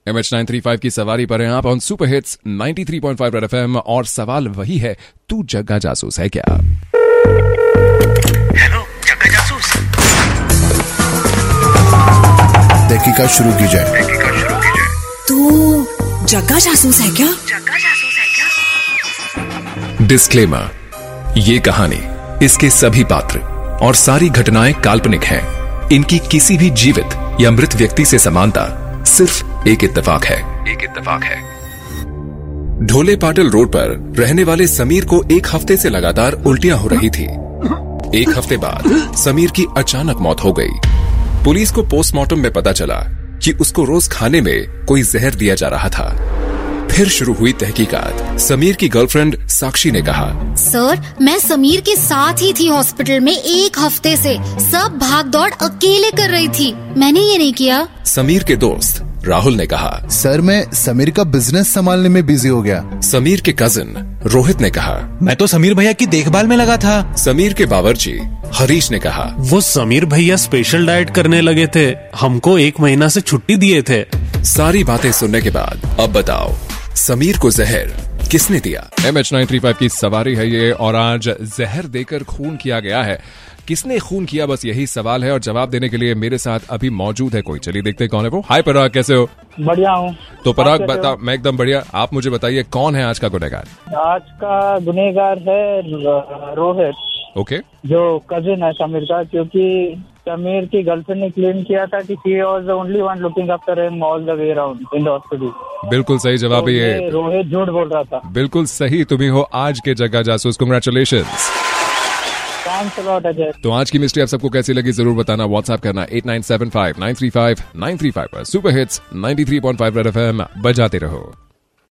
MH935 की सवारी पर हैं आप on super hits 93.5 red FM और सवाल वही है, तू जग्गा जासूस है क्या? हेलो जग्गा जासूस। तहकीकात शुरू की जाए। तू जग्गा जासूस है क्या? जग्गा जासूस है क्या? डिस्क्लेमर, ये कहानी, इसके सभी पात्र और सारी घटनाएं काल्पनिक हैं। इनकी किसी भी जीवित या मृत व्यक्ति से समानता सिर्फ एक इत्तेफाक है। ढोले पाटिल रोड पर रहने वाले समीर को एक हफ्ते से लगातार उल्टियां हो रही थी। एक हफ्ते बाद समीर की अचानक मौत हो गई। पुलिस को पोस्टमार्टम में पता चला कि उसको रोज खाने में कोई जहर दिया जा रहा था। फिर शुरू हुई तहकीकात। समीर की गर्लफ्रेंड साक्षी ने कहा, सर, मैं समीर के साथ ही थी हॉस्पिटल में एक हफ्ते से। सब भाग दौड़ अकेले कर रही थी, मैंने ये नहीं किया। समीर के दोस्त राहुल ने कहा, सर मैं समीर का बिजनेस संभालने में बिजी हो गया। समीर के कजिन रोहित ने कहा, मैं तो समीर भैया की देखभाल में लगा था। समीर के बावर्ची हरीश ने कहा, वो समीर भैया स्पेशल डाइट करने लगे थे, हमको 1 महीना से छुट्टी दिए थे। सारी बातें सुनने के बाद अब बताओ, समीर को जहर किसने दिया? MH935 की सवारी है ये और आज जहर देकर खून किया गया है। किसने खून किया, बस यही सवाल है और जवाब देने के लिए मेरे साथ अभी मौजूद है कोई। चलिए देखते हैं कौन है वो। हाय पराग, कैसे हो? बढ़िया हूँ। तो पराग बता, मैं एकदम बढ़िया। आप मुझे बताइए कौन है आज का गुनहगार? आज का गुनहगार है रोहित। ओके, जो कजिन है समीर का, क्योंकि समीर की गर्लफ्रेंड ने क्लेम किया था कि she was the only one looking after him all the way around in the hospital. बिल्कुल सही जवाब है ये। रोहित झूठ बोल रहा था। बिल्कुल सही, तुम ही हो आज के Jagga Jasoos. Congratulations. Thanks a lot Ajay. तो आज की मिस्ट्री आप सबको कैसी लगी जरूर बताना। व्हाट्सएप करना 8975 935 935 पर। सुपर हिट्स 93.5 रेड एफएम बजाते रहो।